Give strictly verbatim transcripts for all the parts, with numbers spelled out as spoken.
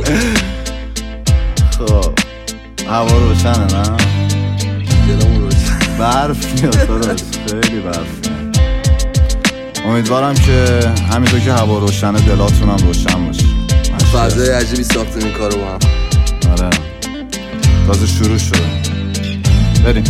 خب هوا روشنه نه؟ دلمون روشن، برف میاد داداش، خیلی برف میاد. امیدوارم که همینطور که هوا روشنه دلاتون هم روشن باشه. فضای عجیبی ساختیم این کارو با هم. آره تازه شروع شده. بریم.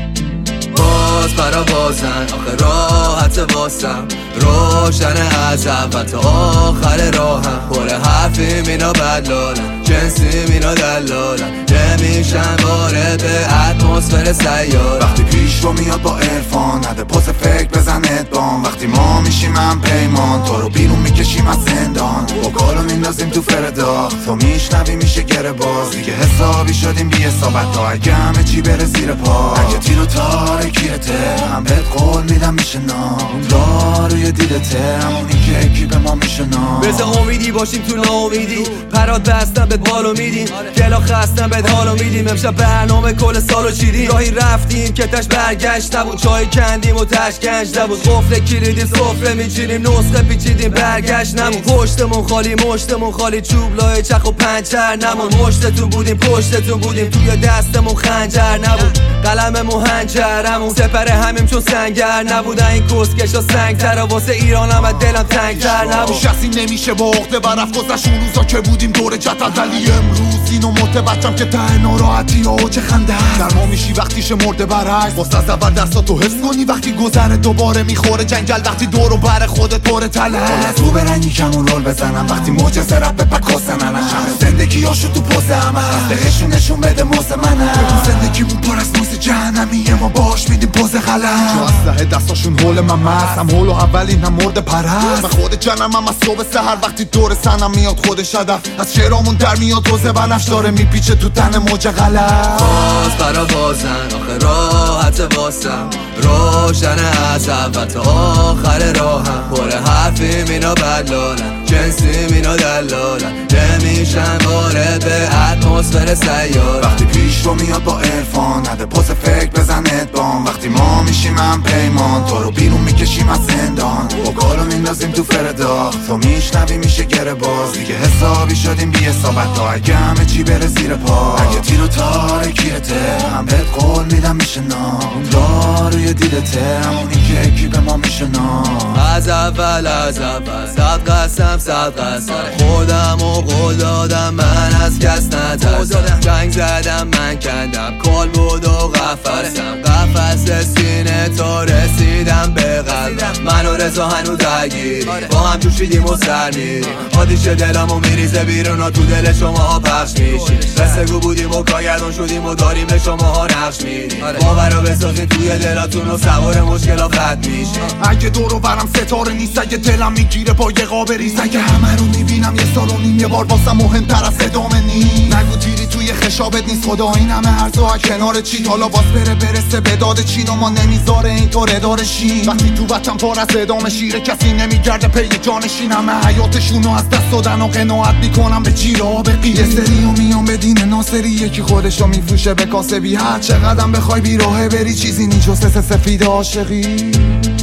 باز برا بازن آخه راحت واسم، روشن از اول تا آخر راهم. پر حرفی مینا بدلالم، جنسی مینا دلالم، نمیشن وارد اتمسفر سیار. وقتی پیش رو میاد با عرفان، نده پاس فکر بزن ادبان. وقتی ما میشیم من پیمان، تو رو بیرون میکشیم از زندان. با کارو میندازیم تو فردا، تو میشنوی میشه گره باز. دیگه حسابی شدیم بی حسابت تا اگه همه چی بره زیر پا. اگه تیر و تارکیته هم بهت قول میدم میشه نام. داروی دیدته همونی که اکی به ما میشه نام. بزه امیدی باشیم تو ناامیدی، پرات بستم بهت بالو میدیم، گلا خستم بهت حالو میدیم. امشب برنامه کل سالو چیدیم، راهی رفتیم که تش برگشت نبود، چای کندیم و تش گنج نبود. قفل کلیدی سفره میچینیم، نسخه پیچیدیم برگشت نمون. پشتمون خالی مشتمون خالی، چوب لای چخ و پنچر نمون. مشتتون بودیم پشتتون بودیم، توی دستمون خنجر نبود، قلممون هنجرمون. سپر همیم چون سنگر نبودن این کسکشا سنگتر، واسه ایرانم و دلم تنگتر نبود. شخصی نمیشه با عقده برفت گذشت اون روزا که بودیم دور جدل، ولی امروز اینو متوجهم که ته ناراحتی ها و چه خنده در ما میشی وقتیش مرده برعکس. واسه از اول دستاتو حس کنی وقتی گذره دوباره میخوره جنگل. وقتی دور و بر خودت پر تله از تو برنگی کمون رول بزنم، وقتی موجزه رب به پکاسه منم. زندگی هاشو تو پوزه همه دهشون نشون بده موزه منم. زندگیمون پر از موز جهنمیه، ما باش میدیم پوز غلط. جو از دستاشون حول من مست، هم حول و اولین هم مرد پرست. من خود جنم هم از صبح سهر، وقتی دور سنم میاد خودش هدف. از شعرامون در میاد روزه بنفش داره میپیچه تو تن موج غلط. باز برا بازن آخه راحت واسم، روشن از اول تا آخر راهم. پر حرفی مینا بدلالم، جنسی مینا دلالم، نمیشن وارد اتمسفر سیار. وقتی پیش رو میاد با عرفان، نده پاس فکر بزن ادبان. وقتی ما میشیم من پیمان، تو رو بیرون میکشیم از زندان. با کارو میندازیم تو فردا، تو میشنوی میشه گره باز. دیگه حسابی شدیم بی حسابت تا اگه همه چی بره زیر پا. اگه تیر و تارکیته هم بهت قول میدم میشه نام. داروی دیدته همونی که اکی به ما میشه نام. از اول از اول صد قسم صد قسم، خودم و قول دادم من از کس نترسم. جنگ زدم من کندم کال بود و قفسم، قفس سینه تا رسیدم به قلبم. من و رضا هنو درگیری، با هم جوشیدیم و سر میریم. آتیش دلمو میریزه بیرون و تو دل شما پخش میشی. رسگو بودیم و کارگردان شدیم و داریم به شما ها نقش میدیم. باورو بسازیم توی دلاتون و سوار مشکلات رد میشی. اگه دورو برم ستاره نیست، اگه دلم میگیره با یه قاب ریز. اگه همه رو میبینم یه سال و نیم، یه بار واسم مهمتر از ادامه نیست. نگو تیری توی خشابت نیست، خدا این همه ارزا کنار چی. حالا باز بره برسه به داد چین و ما نمیذاره اینطور اداره شین. وقتی تو وطن پر از ادامه شیره، کسی نمیگرده پی جانشین. همه حیاتشونو از دست دادن و قناعت میکنم به جیره ها به قیه. یه سری و میام به دین ناصری، یکی خودشو میفروشه به کاسبی. هر چقدرم بخوای بی راهه بری، چیزی نی جز سس سفید عاشقی.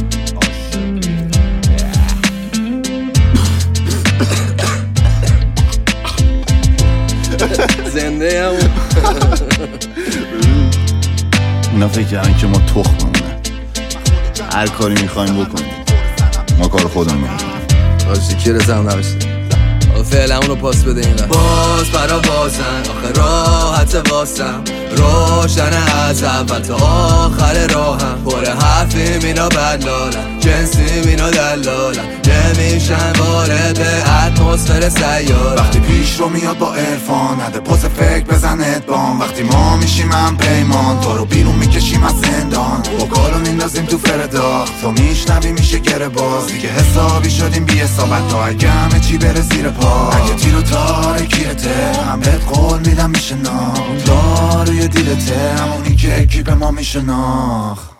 زنده همون اونا فکر کردن که ما تخممونه، هر کاری میخوایم بکنیم، ما کار خودمون میکنیم. آشتی کی رسم نبشته فعلا اونو پاس بده این وقت. باز برا بازن آخه راحت واسم، روشن از اول تا آخر راهم. پر حرفی مینا بدلالم، جنسی مینا دلالم، نمیشن وارد اتمسفر سیار. وقتی پیش رو میاد با عرفان، نده پاس فکر بزن ادبان. وقتی ما میشیم من پیمان، تو رو بیرون میکشیم از زندان. با کارو میندازیم تو فردا، تو میشنوی میشه گره باز. دیگه حسابی شدیم بی حسابت تا اگه همه چی بره زیر پا. اگه تیر و تارکیته هم بهت قول میدم میشه نام. داروی دیدته همونی که اکی به ما میشه ناخ.